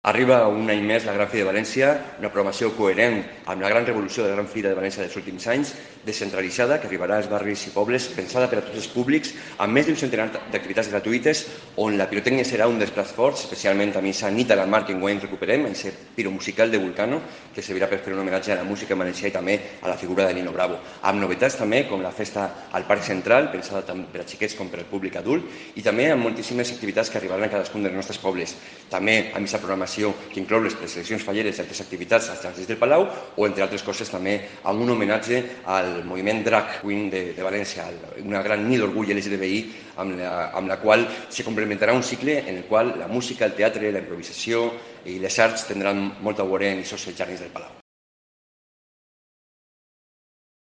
Arriba un any més la Gran Fira de València, una programació coherent amb la gran revolució de la Gran Fira de València dels últims anys, descentralitzada, que arribarà als barris i pobles, pensada per a tots els públics, amb més d'un centenar d'activitats gratuïtes, on la pirotècnia serà un dels plats forts, especialment a missa nit a la mar que enguany recuperem, aquest piromusical de Vulcano, que servirà per fer un homenatge a la música en valencià i també a la figura de Nino Bravo. Amb novetats també, com la festa al Parc Central, pensada tant per a xiquets com per al públic adult, i també amb moltíssimes activitats que arribaran a cadascun dels nostres pobles. També amb aquesta programació que inclou les preseleccions falleres i altres activitats als jardins del Palau o, entre altres coses, també amb un homenatge al moviment Drag Queen de València, una gran nit d'orgull LGTBI amb la qual se complementarà un cicle en el qual la música, el teatre, la improvisació i les arts tindran molt a veure en aquests jardins del Palau.